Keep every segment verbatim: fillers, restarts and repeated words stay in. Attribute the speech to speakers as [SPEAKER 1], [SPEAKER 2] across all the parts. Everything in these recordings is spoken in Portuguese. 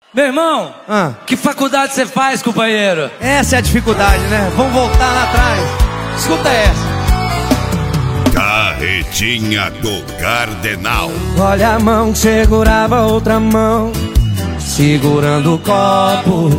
[SPEAKER 1] Meu irmão,
[SPEAKER 2] Ah.
[SPEAKER 1] que faculdade você faz, companheiro?
[SPEAKER 2] Essa é a dificuldade, né? Vamos voltar lá atrás. Escuta essa.
[SPEAKER 3] Carretinha do Cardenal.
[SPEAKER 2] Olha a mão que segurava outra mão, segurando o copo.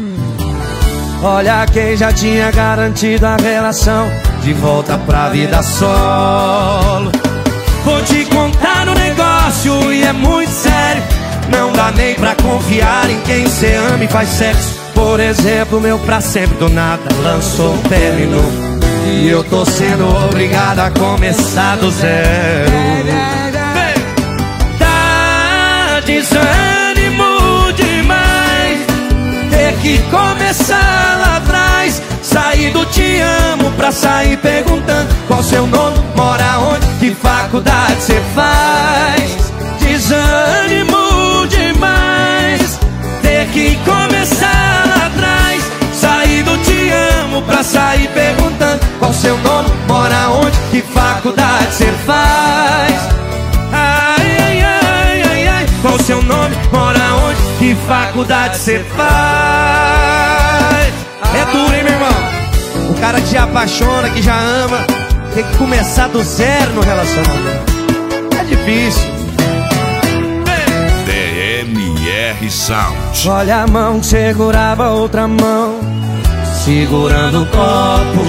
[SPEAKER 2] Olha quem já tinha garantido a relação, de volta pra vida solo. Vou te contar um negócio e é muito sério. Não dá nem pra confiar em quem cê ama e faz sexo. Por exemplo, meu pra sempre do nada lançou um término, e eu tô sendo obrigado a começar do zero. Dá desânimo demais ter que começar lá atrás. Sair do te amo pra sair perguntando qual seu nome, mora onde, que faculdade cê faz. Desânimo demais ter que começar lá atrás. Sair do te amo pra sair perguntando qual seu nome, mora onde, que faculdade cê faz. Ai, ai, ai, ai, ai. Qual seu nome, mora onde, que faculdade cê faz. É duro, hein, meu irmão? O cara que se apaixona, que já ama, tem que começar do zero no relacionamento. É difícil.
[SPEAKER 3] D M R Sound.
[SPEAKER 2] Olha a mão que segurava outra mão, segurando o copo.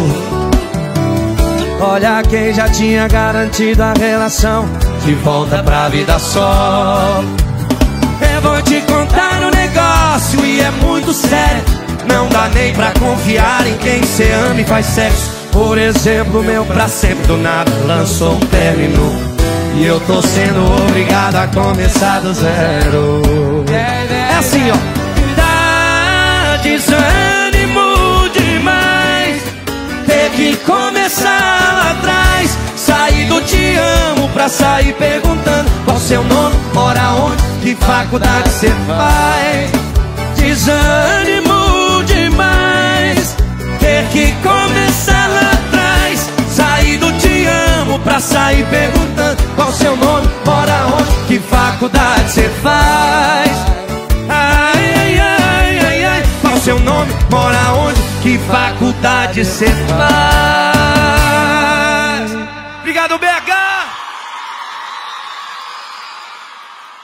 [SPEAKER 2] Olha quem já tinha garantido a relação, de volta pra vida só. Eu vou te contar um negócio e é muito sério. Não dá nem pra confiar em quem cê ama e faz sexo. Por exemplo, meu pra sempre do nada lançou um término, e eu tô sendo obrigado a começar do zero. É assim, ó. Dá desânimo demais ter que começar lá atrás. Sair do te amo pra sair perguntando qual seu nome, mora onde, que faculdade cê faz. Desânimo demais ter que começar lá atrás. Sair do te amo pra sair perguntando qual seu nome, mora onde, que faculdade cê faz. Ai, ai, ai, ai, ai. Qual seu nome, mora onde, que faculdade cê faz. Obrigado, B H!